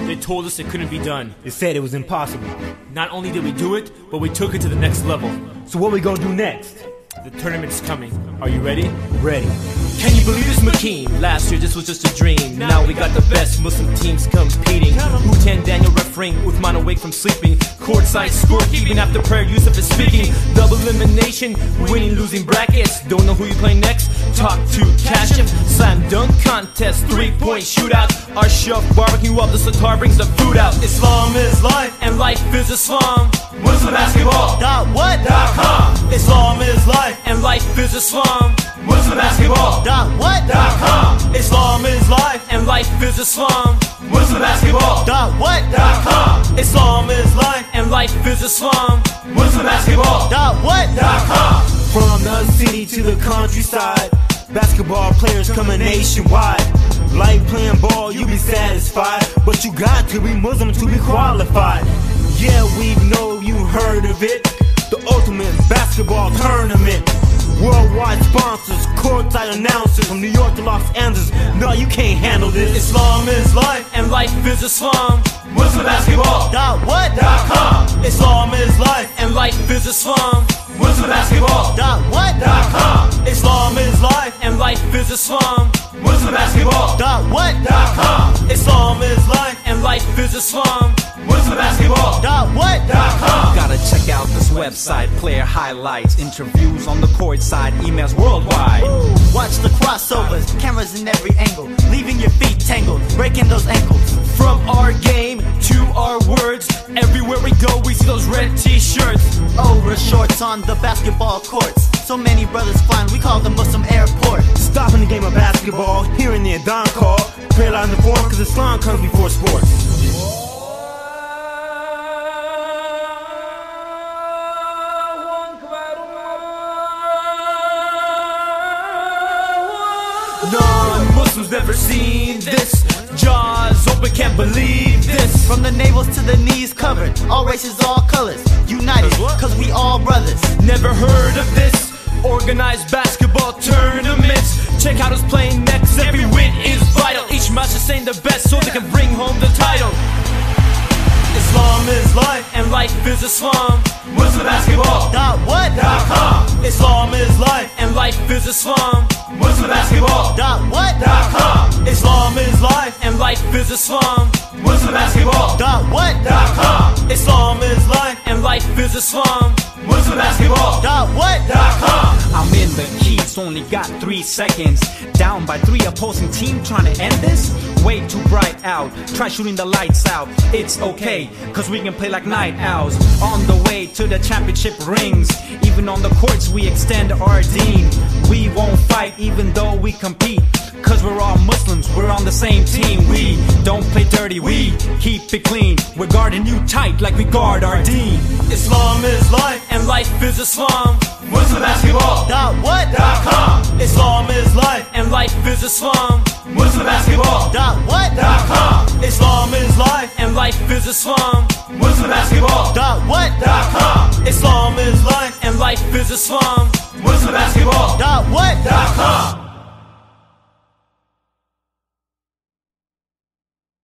They told us it couldn't be done. They said it was impossible. Not only did we do it, but we took it to the next level. So what we gonna do next? The tournament's coming. Are you ready? Ready. Can you believe this, McKean? Last year this was just a dream. Now we got the best Muslim teams competing. Lieutenant Daniel refereeing with mine awake from sleeping. Courtside scorekeeping after prayer Yusuf is speaking. Double elimination, winning, losing brackets. Don't know who you play next? Talk to Kashif. Slam dunk contest, 3-point shootout. Our chef barbecue up the sitar brings the food out. Islam is life and life is Islam. Muslim basketball. .what.com. Islam is life and life is Islam. Muslim basketball. .what.com. Islam is life and life is Islam. Muslim basketball. .what.com. Islam is life and life is Islam. Muslim basketball. .what.com. From the city to the countryside, basketball players coming nationwide. Like playing ball, you be satisfied, but you got to be Muslim to be qualified. Yeah, we know you heard of it, the ultimate basketball tournament. Worldwide sponsors, courtside announcers, from New York to Los Angeles. No, you can't handle this. Islam is life and life is Islam. Muslim basketball. .what.com. Islam is life and life is Islam. Muslim basketball. .what.com. Islam is life and life is Islam. Muslim basketball. .what.com. Islam is life and life is Islam. Muslim basketball. .what.com. Gotta check out this website, player highlights, interviews on the court side, emails worldwide. Watch the crossovers, cameras in every angle, leaving your feet tangled, breaking those ankles. From our game to our words, everywhere we go we see those red t-shirts. Over shorts on the basketball courts, so many brothers flying, we call the Muslim airport. Stopping the game of basketball, hearing the adhan call, pray loud in the form, cause Islam comes before sports. Non-Muslims never seen this. Jaws open, can't believe this. From the navels to the knees covered, all races, all colors, united, cause we all brothers. Never heard of this. Organized basketball tournaments. Check out who's playing next. Every win is vital. Each match is saying the best so they can bring home the title. Islam is life and life is Islam. Muslim basketball. .what.com. Islam is life and life is Islam. Muslim basketball. .what.com. Islam is life and life is Islam. Muslim basketball. .what.com. Islam is life and life is Islam. Muslim basketball. .what.com. I'm in the Keats, only got 3 seconds. Down by 3, opposing team trying to end this? Way too bright out, try shooting the lights out. It's okay, cause we can play like night owls. On the way to the championship rings, even on the courts we extend our deen. We won't fight even though we compete, cause we're all Muslims, we're on the same team. We don't play dirty, we keep it clean. We're guarding you tight like we guard our deen. Islam is life and life is Islam. Muslim basketball. .what.com. Islam is life and life is Islam. Muslim basketball. .what.com. Islam is life and life is Islam. Muslim basketball. .what.com. Islam is life and life is Islam. Muslim basketball. .what.com.